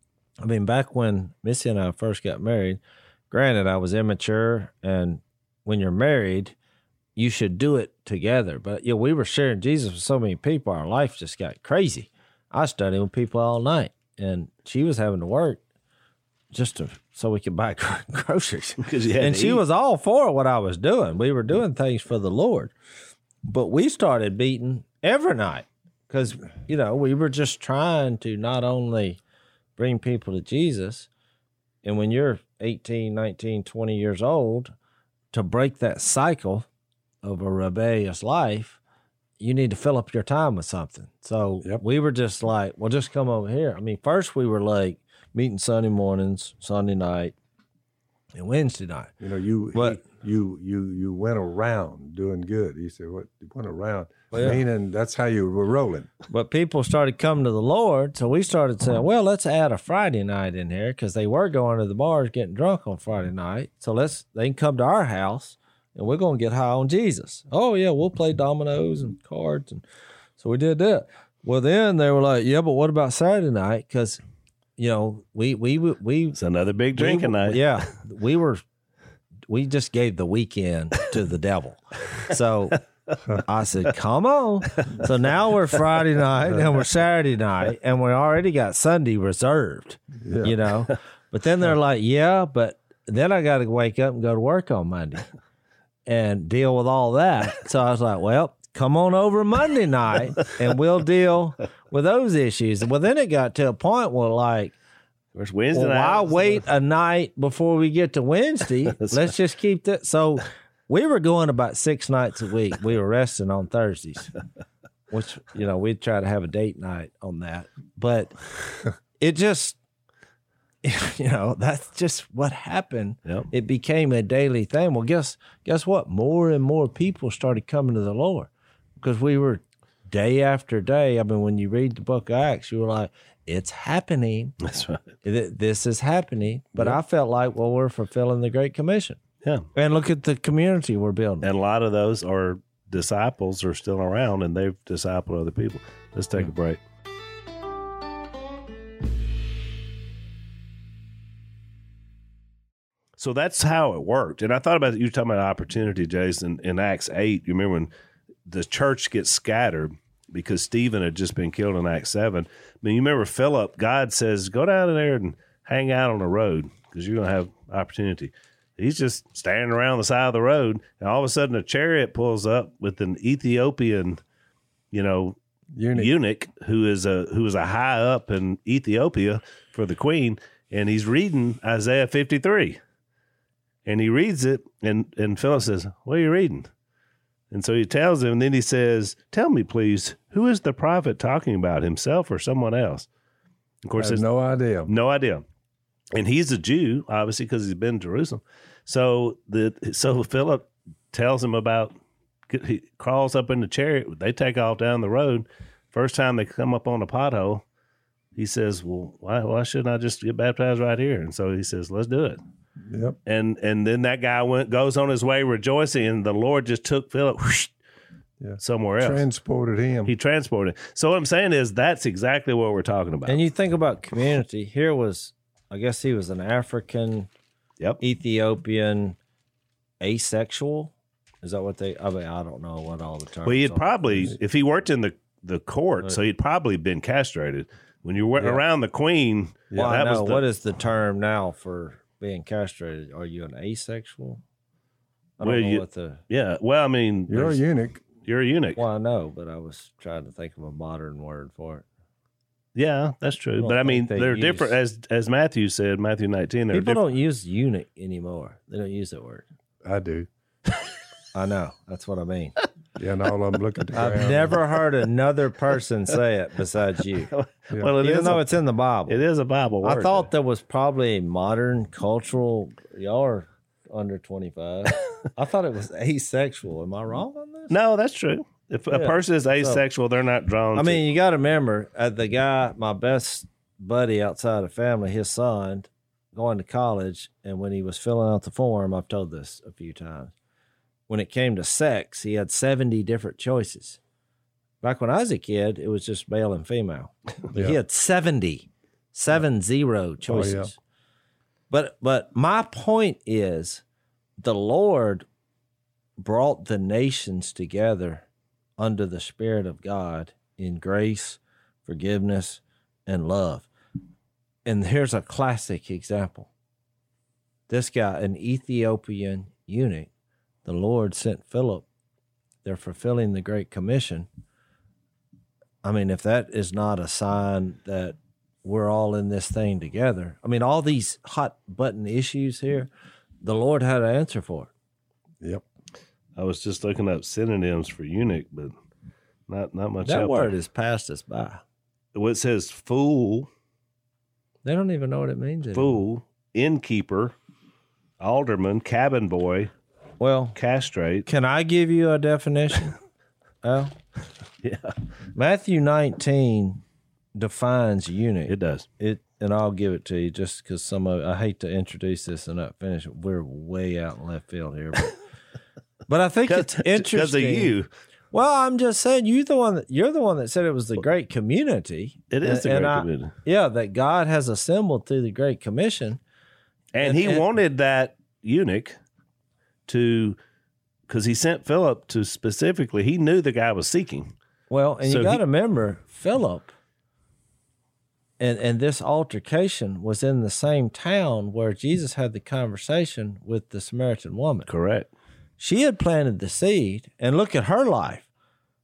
I mean, back when Missy and I first got married, granted, I was immature, and when you're married, you should do it together. But yeah, we were sharing Jesus with so many people, our life just got crazy. I studied with people all night, and she was having to work just to so we could buy groceries. 'Cause you had And to she eat. was all for what I was doing. We were doing things for the Lord. But we started beating every night because, you know, we were just trying to not only bring people to Jesus, and when you're eighteen, nineteen, twenty years old, to break that cycle of a rebellious life, you need to fill up your time with something. So Yep. we were just like, well, just come over here. I mean, first we were like meeting Sunday mornings, Sunday night, and Wednesday night. You know, you What? you you you went around doing good. You said, what? You went around. Well, yeah. Meaning that's how you were rolling. But people started coming to the Lord, so we started saying, well, let's add a Friday night in here because they were going to the bars getting drunk on Friday night. So let's they can come to our house, and we're going to get high on Jesus. Oh, yeah, we'll play dominoes and cards. And so we did that. Well, then they were like, yeah, but what about Saturday night? Because, you know, we, we, we, It's another big we- drinking night. Yeah, we were, we just gave the weekend to the devil. So I said, come on. So now we're Friday night and we're Saturday night and we already got Sunday reserved, Yeah. you know. But then they're like, yeah, but then I got to wake up and go to work on Monday and deal with all that. So I was like, well, come on over Monday night and we'll deal with those issues. Well, then it got to a point where like, Where's Wednesday well, night? why wait a night before we get to Wednesday? Let's just keep that. So we were going about six nights a week. We were resting on Thursdays, which, you know, we'd try to have a date night on that. But it just, you know, that's just what happened. Yep. It became a daily thing. Well, guess guess what? More and more people started coming to the Lord because we were day after day. I mean, when you read the book of Acts, you were like, it's happening. That's right. Th- This is happening. But I felt like, well, we're fulfilling the Great Commission. Yeah. And look at the community we're building. And a lot of those are disciples are still around and they've discipled other people. Let's take a break. So that's how it worked. And I thought about you were talking about opportunity, Jason, in Acts eight. You remember when the church gets scattered because Stephen had just been killed in Acts seven. I mean, you remember Philip, God says, go down in there and hang out on the road because you're going to have opportunity. He's just standing around the side of the road, and all of a sudden a chariot pulls up with an Ethiopian, you know, Eunuch. eunuch who is a who is a high up in Ethiopia for the queen, and he's reading Isaiah fifty-three. And he reads it, and, and Philip says, what are you reading? And so he tells him, and then he says, tell me, please, who is the prophet talking about, himself or someone else? Of I course, have there's no idea. no idea. And he's a Jew, obviously, because he's been to Jerusalem. So the so Philip tells him about, he crawls up in the chariot. They take off down the road. First time they come up on a pothole, he says, well, why, why shouldn't I just get baptized right here? And so he says, let's do it. Yep. And and then that guy went goes on his way rejoicing, and the Lord just took Philip whoosh, Yeah. somewhere else. Transported him. He transported. So what I'm saying is that's exactly what we're talking about. And you think about community. Here was, I guess he was an African, Yep. Ethiopian, asexual. Is that what they? I mean, I don't know what all the terms. Well, he'd are. probably, if he worked in the, the court, so he'd probably been castrated. When you were Yeah. around the queen, Well, that I know. was the, What is the term now for being castrated? Are you an asexual? I don't Well, know you- what the. yeah. Well, I mean, You're a there's- eunuch. you're a eunuch. Well, I know, but I was trying to think of a modern word for it. Yeah, that's true. don't But I think mean, they they're use- different. As as Matthew said, Matthew nineteen, they're People different. don't use eunuch anymore. They don't use that word. I do. I know. That's what I mean. Yeah, and all of them look at the I've ground. never heard another person say it besides you, Well, it even is though a, it's in the Bible. it is a Bible word. I thought there was probably a modern cultural. Y'all are under twenty-five. I thought it was asexual. Am I wrong on this? No, that's true. If a Yeah. person is asexual, they're not drawn. I to, mean, you got to remember uh, the guy, my best buddy outside of family, his son, going to college, and when he was filling out the form, I've told this a few times. When it came to sex, he had seventy different choices. Back when I was a kid, it was just male and female. But he Yeah. had seventy, seven zero choices. Oh, yeah. But but my point is, the Lord brought the nations together under the Spirit of God in grace, forgiveness, and love. And here's a classic example. This guy, an Ethiopian eunuch, the Lord sent Philip. They're fulfilling the Great Commission. I mean, if that is not a sign that we're all in this thing together. I mean, all these hot button issues here, the Lord had an answer for it. Yep. I was just looking up synonyms for eunuch, but not not much. That out word there. has passed us by. Well, it says fool, They don't even know what it means anymore. fool, innkeeper, alderman, cabin boy, Well, castrate. can I give you a definition? Al? Yeah, Matthew nineteen defines eunuch. it does. It, and I'll give it to you just because some of I hate to introduce this and not finish it. We're way out in left field here, but, but I think it's interesting Because of you. Well, I'm just saying you the one that you're the one that said it was the great community. It is the And- Great and I- Commission. Yeah, that God has assembled through the Great Commission. And, And- he and- wanted that eunuch to, because he sent Philip to specifically, he knew the guy was seeking. Well, and So you got he- to remember Philip. And and this altercation was in the same town where Jesus had the conversation with the Samaritan woman. Correct. She had planted the seed, and look at her life.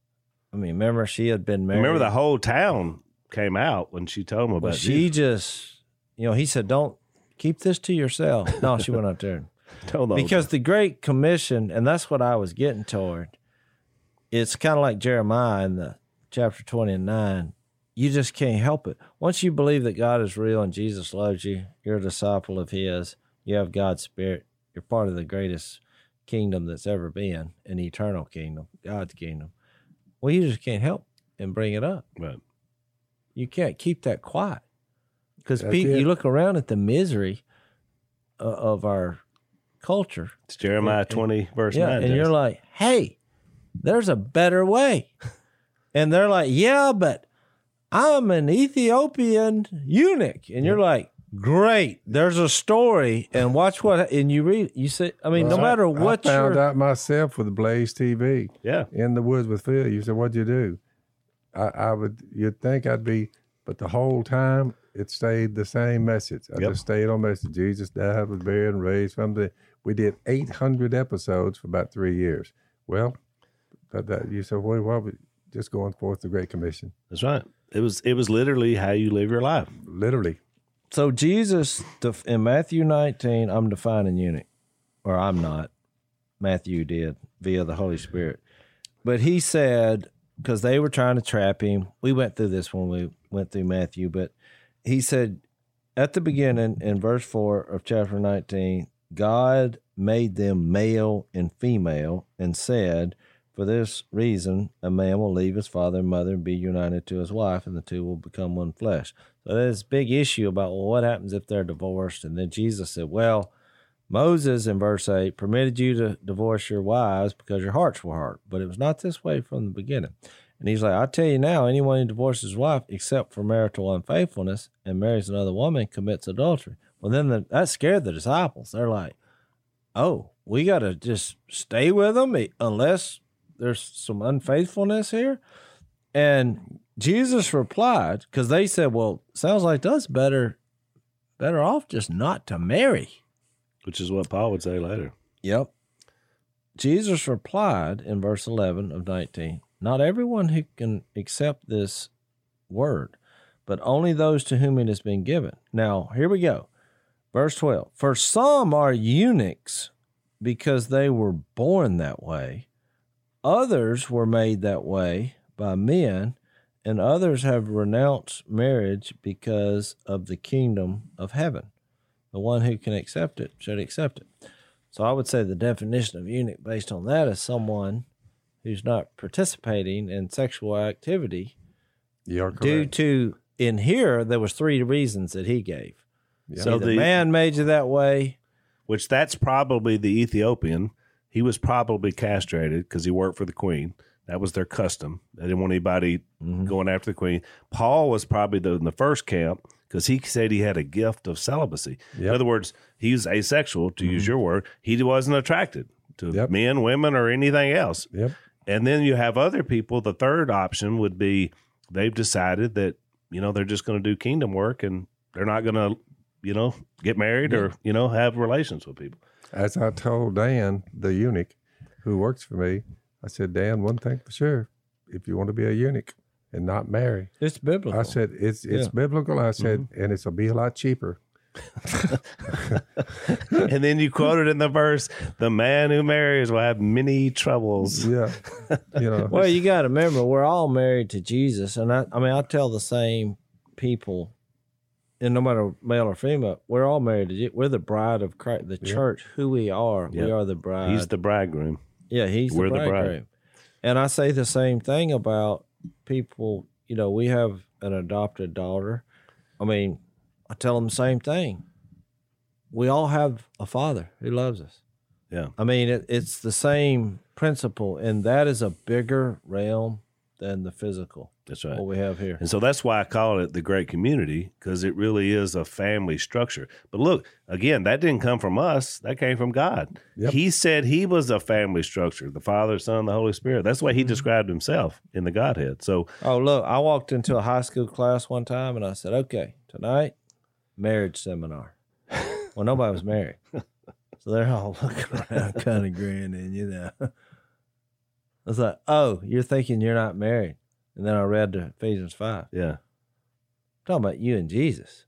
I mean, remember she had been married. Remember, the whole town came out when she told him about But she Jesus. just, you know, he said, "Don't keep this to yourself." No, she went out there. Told the whole Because the Great Commission, and that's what I was getting toward, it's kind of like Jeremiah in the chapter twenty-nine. You just can't help it. Once you believe that God is real and Jesus loves you, you're a disciple of his, you have God's Spirit, you're part of the greatest kingdom that's ever been, an eternal kingdom, God's kingdom. Well, you just can't help and bring it up. Right. You can't keep that quiet. Because That's people, it. you look around at the misery uh, of our culture. It's Jeremiah twenty, verse Yeah, nine. and you're Jason. like, hey, there's a better way. And they're like, yeah, but I'm an Ethiopian eunuch. And you're like, great, there's a story. And watch what, and you read, you say, I mean, no Well, matter I what found you're, out myself with Blaze T V yeah. in the woods with Phil. You said, "What'd you do?" I, I would. You'd think I'd be, but the whole time it stayed the same message. I Yep. just stayed on message. Jesus died, was buried, and raised from the. We did eight hundred episodes for about three years. Well, but that you said, "Well, why would just going forth the Great Commission?" That's right. It was it was literally how you live your life. Literally. so Jesus, def- in Matthew nineteen, I'm defining eunuch, or I'm not. Matthew did via the Holy Spirit. But he said, because they were trying to trap him, we went through this when we went through Matthew, but he said at the beginning in verse four of chapter nineteen, God made them male and female and said, for this reason, a man will leave his father and mother and be united to his wife, and the two will become one flesh. So there's a big issue about, well, what happens if they're divorced? And then Jesus said, well, Moses, in verse eight, permitted you to divorce your wives because your hearts were hard, but it was not this way from the beginning. And he's like, I tell you now, anyone who divorces his wife except for marital unfaithfulness and marries another woman commits adultery. Well, then the, that scared the disciples. They're like, oh, we got to just stay with them unless there's some unfaithfulness here? And Jesus replied, because they said, well, sounds like to us better, better off just not to marry. Which is what Paul would say later. Yep. Jesus replied in verse eleven of nineteen, not everyone who can accept this word, but only those to whom it has been given. Now, here we go. Verse twelve, for some are eunuchs because they were born that way. Others were made that way by men, and others have renounced marriage because of the kingdom of heaven. The one who can accept it should accept it. So I would say the definition of eunuch based on that is someone who's not participating in sexual activity. You're correct. Due to, in here, there was three reasons that he gave. Yeah. So So the the- man made you that way. Which that's probably the Ethiopian. He was probably castrated because he worked for the queen. That was their custom. They didn't want anybody going after the queen. Paul was probably the, in the first camp because he said he had a gift of celibacy. In Yep. other words, he was asexual, to use your word. He wasn't attracted to Yep. men, women, or anything else. Yep. And then you have other people. The third option would be they've decided that, you know, they're just going to do kingdom work and they're not going to, you know, get married or, you know, have relations with people. As I told Dan, the eunuch who works for me, I said, Dan, one thing for sure, if you want to be a eunuch and not marry, It's biblical. I said, it's it's Yeah. biblical. I said, and it's a be a lot cheaper. And then you quoted in the verse, the man who marries will have many troubles. Yeah. You know, Well, you got to remember, we're all married to Jesus. And I, I mean, I tell the same people, and no matter male or female, we're all married to Jesus. We're the bride of Christ, the church, who we are. Yep. We are the bride. He's the bridegroom. Yeah, he's We're the the bride. bridegroom. And I say the same thing about people. You know, we have an adopted daughter. I mean, I tell them the same thing. We all have a father who loves us. Yeah. I mean, it, it's the same principle, and that is a bigger realm than the physical, That's right. what we have here. And so that's why I call it the great community, because it really is a family structure. But look, again, that didn't come from us. That came from God. Yep. He said he was a family structure, the Father, Son, the Holy Spirit. That's the way he described himself in the Godhead. So Oh, look, I walked into a high school class one time, and I said, okay, tonight, marriage seminar. Well, nobody was married. So they're all looking around, kind of grinning, you know. I was like, oh, you're thinking you're not married. And then I read the Ephesians five. yeah, Talking about you and Jesus.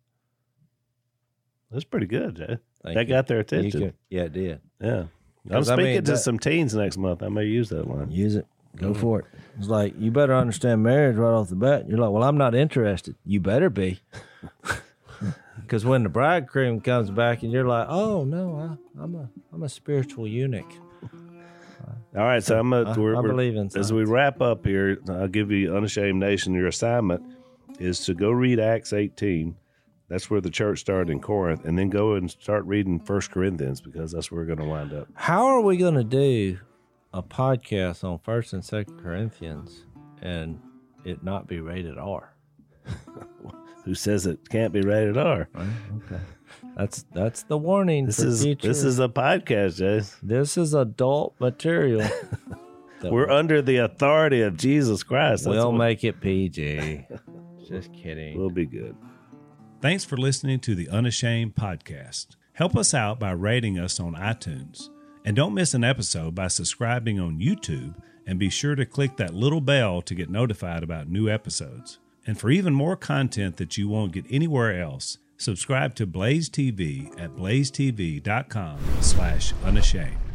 that's pretty good, Jay. Thank that you. got their You attention. could- yeah, it did. Yeah. I'm 'Cause, I speaking mean, to that- some teens next month. I may use that line. Use it. Go for it. It's like, you better understand marriage right off the bat. You're like, well, I'm not interested. You better be. Because when the bridegroom comes back and you're like, oh, no, I, I'm a I'm a spiritual eunuch. All right, so I'm gonna, I- we're, I we're- believe in as science. we wrap up here, I'll give you Unashamed Nation. Your assignment is to go read Acts eighteen. That's where the church started in Corinth, and then go and start reading First Corinthians, because that's where we're going to wind up. How are we going to do a podcast on First and Second Corinthians and it not be rated R? Who says it can't be rated R? Okay, that's that's the warning. This for is future. this is a podcast, Jay. this is adult material. that We're under the authority of Jesus Christ. That's we'll what- make it P G. Just kidding. We'll be good. Thanks for listening to the Unashamed Podcast. Help us out by rating us on iTunes. And don't miss an episode by subscribing on YouTube, and be sure to click that little bell to get notified about new episodes. And for even more content that you won't get anywhere else, subscribe to Blaze T V at blaze t v dot com slash unashamed.